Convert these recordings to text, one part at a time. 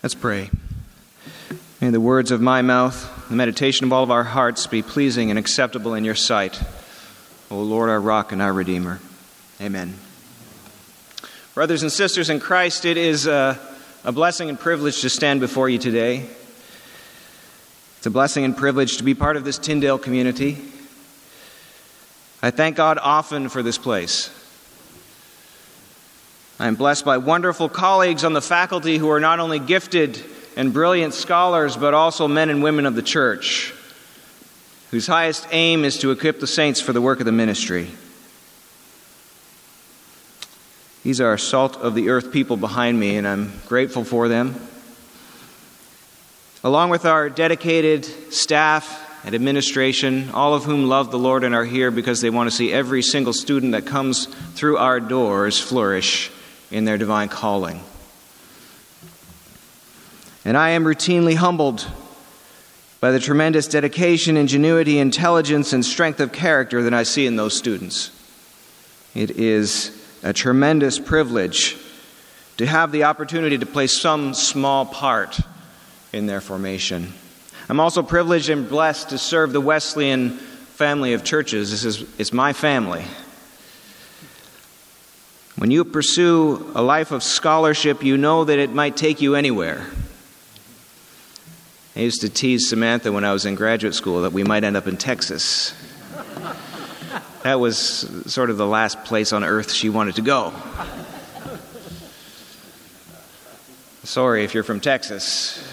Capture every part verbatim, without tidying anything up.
Let's pray. May the words of my mouth, the meditation of all of our hearts be pleasing and acceptable in your sight, O Lord, our rock and our Redeemer. Amen. Brothers and sisters in Christ, it is a, a blessing and privilege to stand before you today. It's a blessing and privilege to be part of this Tyndale community. I thank God often for this place. I am blessed by wonderful colleagues on the faculty who are not only gifted and brilliant scholars, but also men and women of the church, whose highest aim is to equip the saints for the work of the ministry. These are salt of the earth people behind me, and I'm grateful for them. Along with our dedicated staff and administration, all of whom love the Lord and are here because they want to see every single student that comes through our doors flourish in their divine calling. And I am routinely humbled by the tremendous dedication, ingenuity, intelligence, and strength of character that I see in those students. It is a tremendous privilege to have the opportunity to play some small part in their formation. I'm also privileged and blessed to serve the Wesleyan family of churches. This is it's my family. When you pursue a life of scholarship, you know that it might take you anywhere. I used to tease Samantha when I was in graduate school that we might end up in Texas. That was sort of the last place on earth she wanted to go. Sorry if you're from Texas.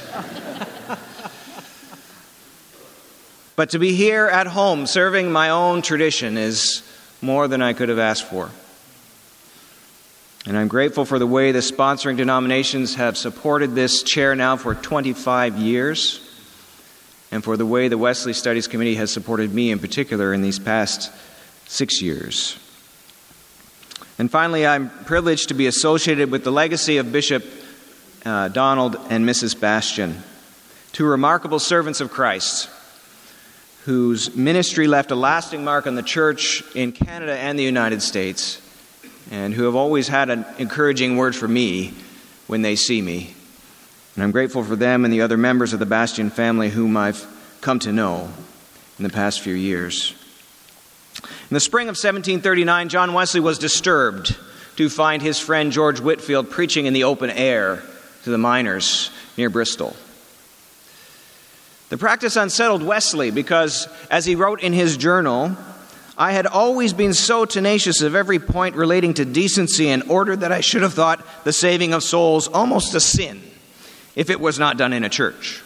But to be here at home serving my own tradition is more than I could have asked for. And I'm grateful for the way the sponsoring denominations have supported this chair now for twenty-five years, and for the way the Wesley Studies Committee has supported me in particular in these past six years. And finally, I'm privileged to be associated with the legacy of Bishop uh, Donald and Missus Bastian, two remarkable servants of Christ, whose ministry left a lasting mark on the church in Canada and the United States, and who have always had an encouraging word for me when they see me. And I'm grateful for them and the other members of the Bastian family whom I've come to know in the past few years. In the spring of seventeen thirty-nine, John Wesley was disturbed to find his friend George Whitefield preaching in the open air to the miners near Bristol. The practice unsettled Wesley because, as he wrote in his journal, I had always been so tenacious of every point relating to decency and order that I should have thought the saving of souls almost a sin if it was not done in a church.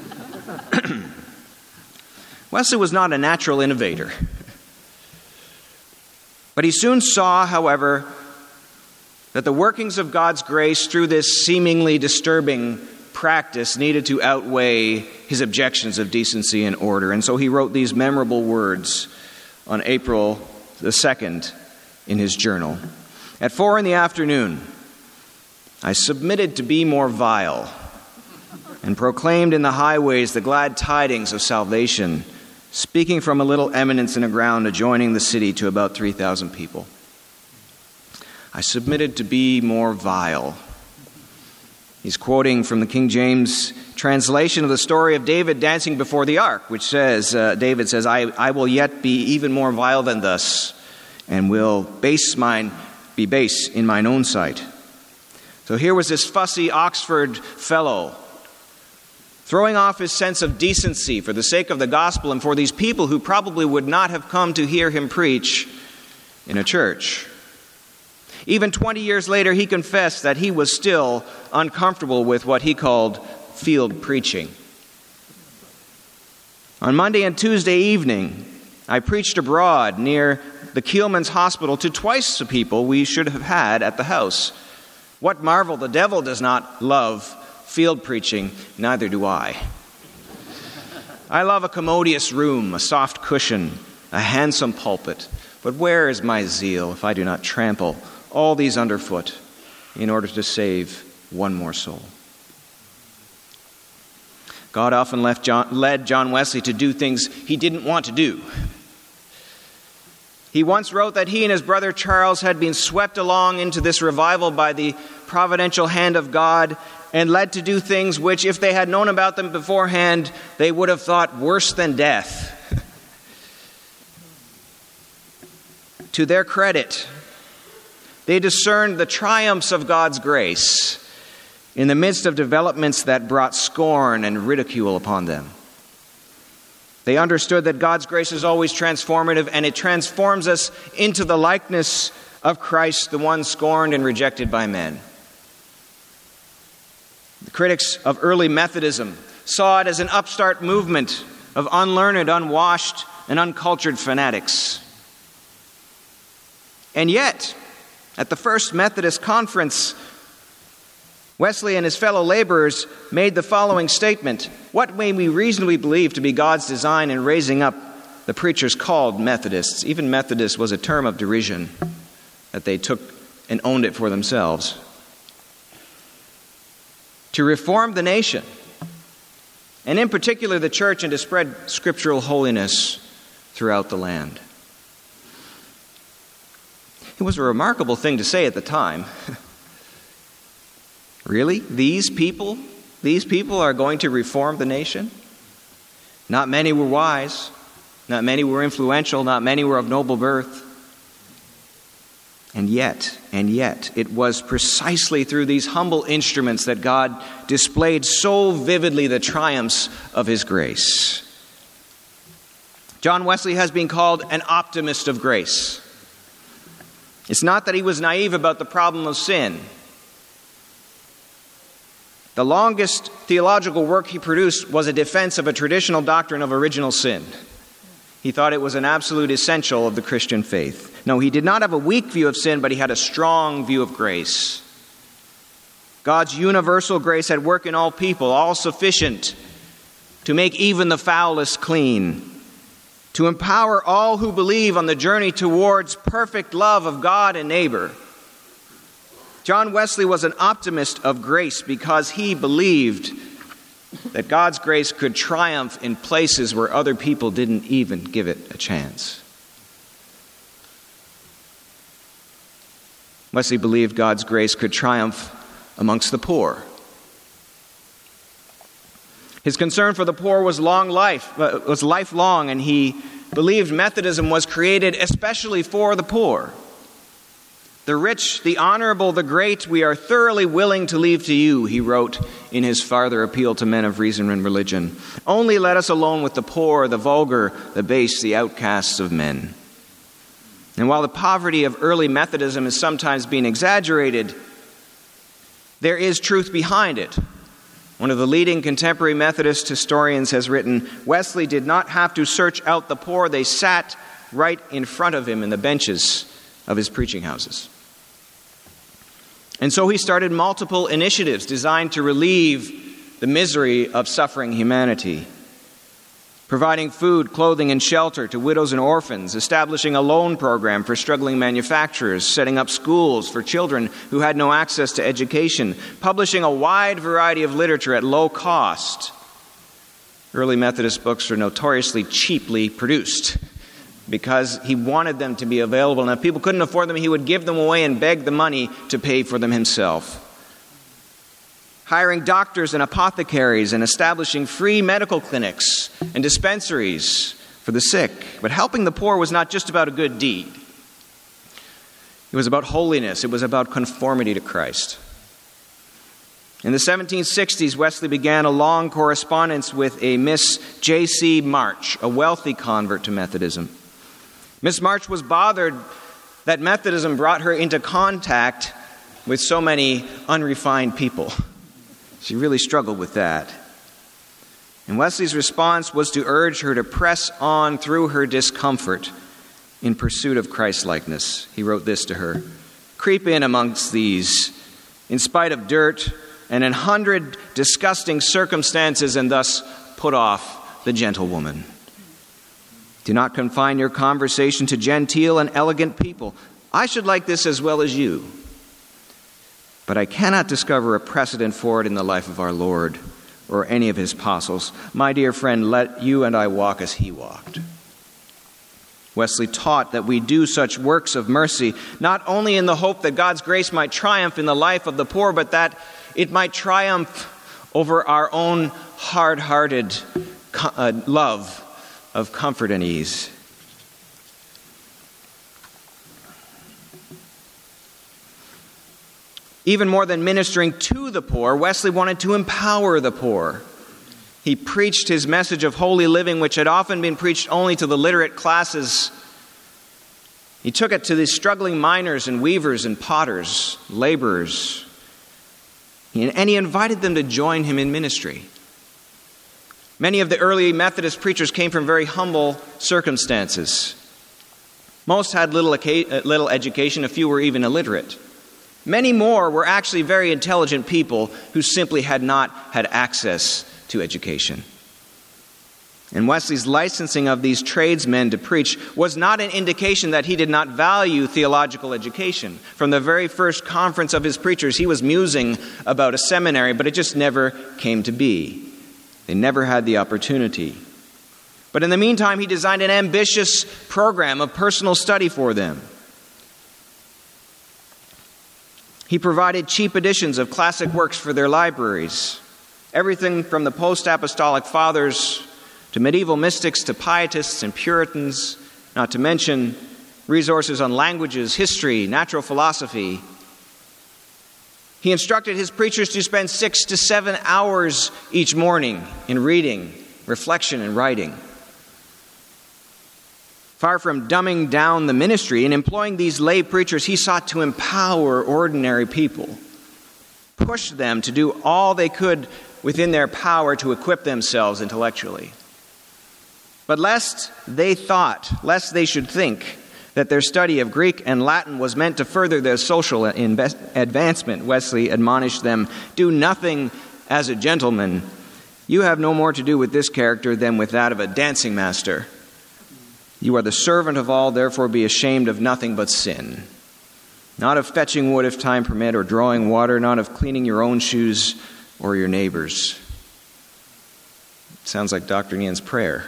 Wesley was not a natural innovator. But he soon saw, however, that the workings of God's grace through this seemingly disturbing practice needed to outweigh his objections of decency and order. And so he wrote these memorable words on April the second in his journal. At four in the afternoon, I submitted to be more vile and proclaimed in the highways the glad tidings of salvation, speaking from a little eminence in a ground adjoining the city to about three thousand people. I submitted to be more vile. He's quoting from the King James translation of the story of David dancing before the ark, which says, uh, David says, I, I will yet be even more vile than thus, and will base mine, be base in mine own sight. So here was this fussy Oxford fellow throwing off his sense of decency for the sake of the gospel and for these people who probably would not have come to hear him preach in a church. Even twenty years later, he confessed that he was still uncomfortable with what he called field preaching. On Monday and Tuesday evening, I preached abroad near the Keelman's Hospital to twice the people we should have had at the house. What marvel the devil does not love field preaching, neither do I. I love a commodious room, a soft cushion, a handsome pulpit. But where is my zeal if I do not trample all these underfoot in order to save one more soul? God often left John, led John Wesley to do things he didn't want to do. He once wrote that he and his brother Charles had been swept along into this revival by the providential hand of God and led to do things which, if they had known about them beforehand, they would have thought worse than death. To their credit, they discerned the triumphs of God's grace in the midst of developments that brought scorn and ridicule upon them. They understood that God's grace is always transformative, and it transforms us into the likeness of Christ, the one scorned and rejected by men. The critics of early Methodism saw it as an upstart movement of unlearned, unwashed, and uncultured fanatics. And yet, at the First Methodist Conference, Wesley and his fellow laborers made the following statement: "What may we reasonably believe to be God's design in raising up the preachers called Methodists?" Even Methodist was a term of derision that they took and owned it for themselves. To reform the nation, and in particular the church, and to spread scriptural holiness throughout the land. It was a remarkable thing to say at the time. Really? These people? These people are going to reform the nation? Not many were wise. Not many were influential. Not many were of noble birth. And yet, and yet, it was precisely through these humble instruments that God displayed so vividly the triumphs of His grace. John Wesley has been called an optimist of grace. It's not that he was naive about the problem of sin. The longest theological work he produced was a defense of a traditional doctrine of original sin. He thought it was an absolute essential of the Christian faith. No, he did not have a weak view of sin, but he had a strong view of grace. God's universal grace at work in all people, all sufficient to make even the foulest clean, to empower all who believe on the journey towards perfect love of God and neighbor. John Wesley was an optimist of grace because he believed that God's grace could triumph in places where other people didn't even give it a chance. Wesley believed God's grace could triumph amongst the poor. His concern for the poor was long life, uh, was lifelong, and he believed Methodism was created especially for the poor. "The rich, the honorable, the great, we are thoroughly willing to leave to you," he wrote in his farther appeal to men of reason and religion. "Only let us alone with the poor, the vulgar, the base, the outcasts of men." And while the poverty of early Methodism is sometimes being exaggerated, there is truth behind it. One of the leading contemporary Methodist historians has written, "Wesley did not have to search out the poor. They sat right in front of him in the benches of his preaching houses." And so he started multiple initiatives designed to relieve the misery of suffering humanity. Providing food, clothing, and shelter to widows and orphans, establishing a loan program for struggling manufacturers, setting up schools for children who had no access to education, publishing a wide variety of literature at low cost. Early Methodist books are notoriously cheaply produced because he wanted them to be available. And if people couldn't afford them, he would give them away and beg the money to pay for them himself. Hiring doctors and apothecaries and establishing free medical clinics and dispensaries for the sick. But helping the poor was not just about a good deed. It was about holiness. It was about conformity to Christ. In the seventeen sixties, Wesley began a long correspondence with a Miss J C March, a wealthy convert to Methodism. Miss March was bothered that Methodism brought her into contact with so many unrefined people. She really struggled with that. And Wesley's response was to urge her to press on through her discomfort in pursuit of Christ-likeness. He wrote this to her: "Creep in amongst these, in spite of dirt and in hundred disgusting circumstances, and thus put off the gentlewoman. Do not confine your conversation to genteel and elegant people. I should like this as well as you. But I cannot discover a precedent for it in the life of our Lord or any of his apostles. My dear friend, let you and I walk as he walked." Wesley taught that we do such works of mercy, not only in the hope that God's grace might triumph in the life of the poor, but that it might triumph over our own hard-hearted uh, love of comfort and ease. Even more than ministering to the poor, Wesley wanted to empower the poor. He preached his message of holy living, which had often been preached only to the literate classes. He took it to the struggling miners and weavers and potters, laborers, and he invited them to join him in ministry. Many of the early Methodist preachers came from very humble circumstances. Most had little, little education, a few were even illiterate. Many more were actually very intelligent people who simply had not had access to education. And Wesley's licensing of these tradesmen to preach was not an indication that he did not value theological education. From the very first conference of his preachers, he was musing about a seminary, but it just never came to be. They never had the opportunity. But in the meantime, he designed an ambitious program of personal study for them. He provided cheap editions of classic works for their libraries. Everything from the post-apostolic fathers to medieval mystics to pietists and Puritans, not to mention resources on languages, history, natural philosophy. He instructed his preachers to spend six to seven hours each morning in reading, reflection, and writing. Far from dumbing down the ministry, in employing these lay preachers, he sought to empower ordinary people, push them to do all they could within their power to equip themselves intellectually. But lest they thought, lest they should think that their study of Greek and Latin was meant to further their social invest- advancement, Wesley admonished them, "Do nothing as a gentleman. You have no more to do with this character than with that of a dancing master. You are the servant of all, therefore be ashamed of nothing but sin. Not of fetching wood if time permit, or drawing water, not of cleaning your own shoes or your neighbor's." Sounds like Doctor Nian's prayer.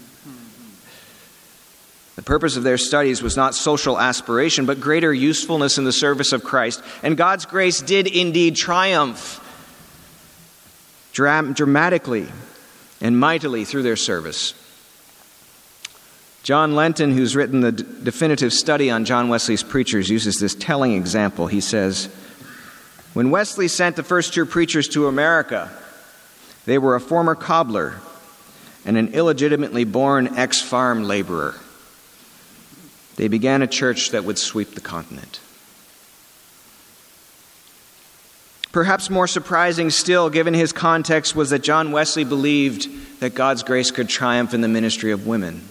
The purpose of their studies was not social aspiration, but greater usefulness in the service of Christ. And God's grace did indeed triumph dram- dramatically and mightily through their service. John Lenton, who's written the d- definitive study on John Wesley's preachers, uses this telling example. He says, "When Wesley sent the first two preachers to America, they were a former cobbler and an illegitimately born ex-farm laborer. They began a church that would sweep the continent." Perhaps more surprising still, given his context, was that John Wesley believed that God's grace could triumph in the ministry of women.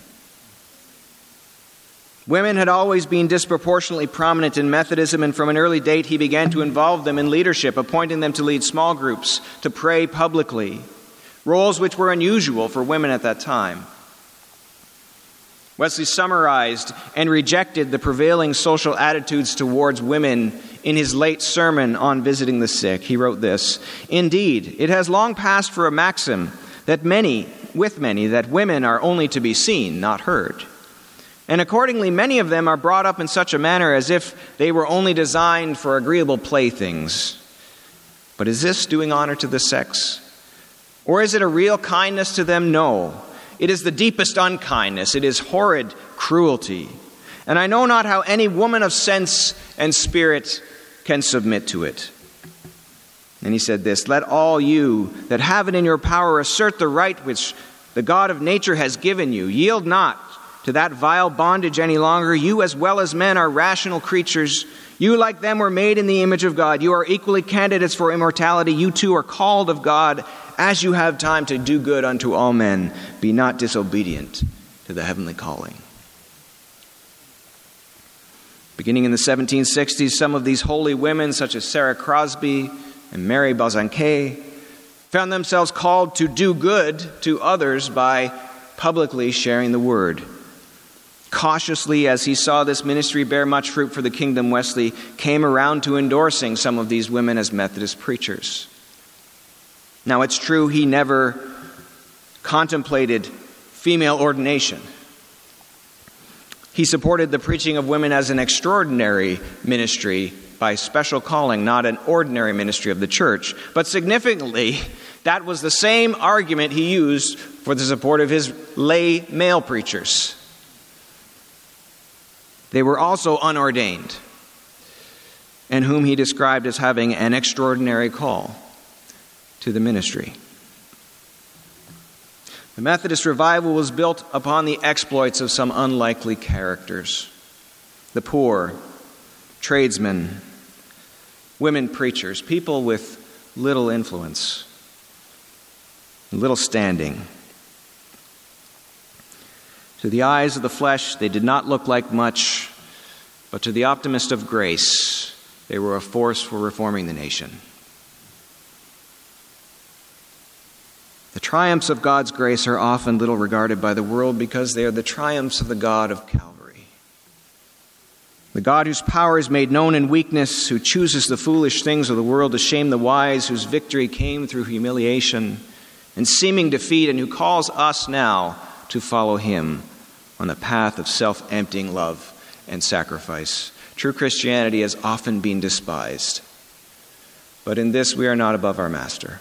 Women had always been disproportionately prominent in Methodism, and from an early date he began to involve them in leadership, appointing them to lead small groups, to pray publicly, roles which were unusual for women at that time. Wesley summarized and rejected the prevailing social attitudes towards women in his late sermon on visiting the sick. He wrote this, "Indeed, it has long passed for a maxim that many, with many, that women are only to be seen, not heard. And accordingly, many of them are brought up in such a manner as if they were only designed for agreeable playthings. But is this doing honor to the sex? Or is it a real kindness to them? No. It is the deepest unkindness. It is horrid cruelty. And I know not how any woman of sense and spirit can submit to it." And he said this, "Let all you that have it in your power assert the right which the God of nature has given you. Yield not to that vile bondage any longer. You as well as men are rational creatures. You like them were made in the image of God. You are equally candidates for immortality. You too are called of God. As you have time to do good unto all men, be not disobedient to the heavenly calling." Beginning in the seventeen sixties, some of these holy women, such as Sarah Crosby and Mary Bazanquet, found themselves called to do good to others by publicly sharing the word. Cautiously, as he saw this ministry bear much fruit for the kingdom, Wesley came around to endorsing some of these women as Methodist preachers. Now, it's true he never contemplated female ordination. He supported the preaching of women as an extraordinary ministry by special calling, not an ordinary ministry of the church. But significantly, that was the same argument he used for the support of his lay male preachers. They were also unordained, and whom he described as having an extraordinary call to the ministry. The Methodist revival was built upon the exploits of some unlikely characters: the poor, tradesmen, women preachers, people with little influence, little standing. To the eyes of the flesh, they did not look like much, but to the optimist of grace, they were a force for reforming the nation. The triumphs of God's grace are often little regarded by the world because they are the triumphs of the God of Calvary. The God whose power is made known in weakness, who chooses the foolish things of the world to shame the wise, whose victory came through humiliation and seeming defeat, and who calls us now to follow him on the path of self-emptying love and sacrifice. True Christianity has often been despised, but in this we are not above our Master.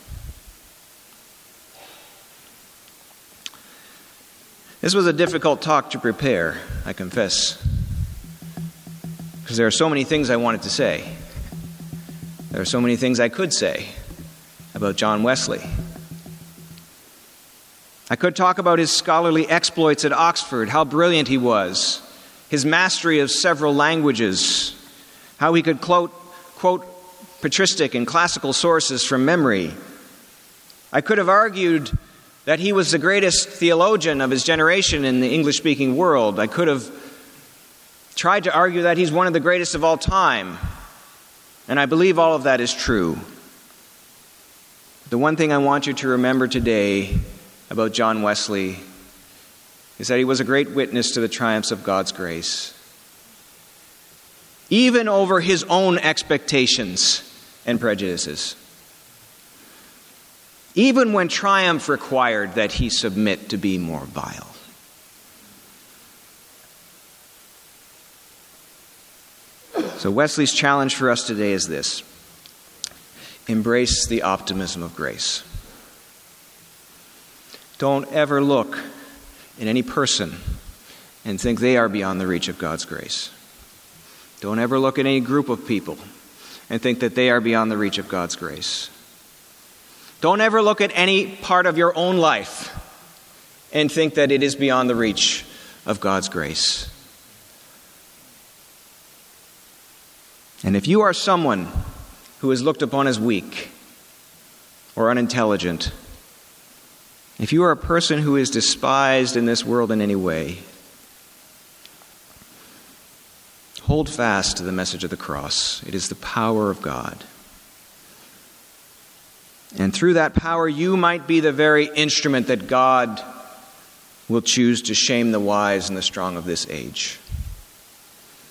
This was a difficult talk to prepare, I confess, because there are so many things I wanted to say. There are so many things I could say about John Wesley. I could talk about his scholarly exploits at Oxford, how brilliant he was, his mastery of several languages, how he could quote, quote patristic and classical sources from memory. I could have argued that he was the greatest theologian of his generation in the English-speaking world. I could have tried to argue that he's one of the greatest of all time, and I believe all of that is true. The one thing I want you to remember today about John Wesley is that he was a great witness to the triumphs of God's grace, even over his own expectations and prejudices, even when triumph required that he submit to be more vile. So Wesley's challenge for us today is this: embrace the optimism of grace. Don't ever look in any person and think they are beyond the reach of God's grace. Don't ever look at any group of people and think that they are beyond the reach of God's grace. Don't ever look at any part of your own life and think that it is beyond the reach of God's grace. And if you are someone who is looked upon as weak or unintelligent, if you are a person who is despised in this world in any way, hold fast to the message of the cross. It is the power of God. And through that power, you might be the very instrument that God will choose to shame the wise and the strong of this age.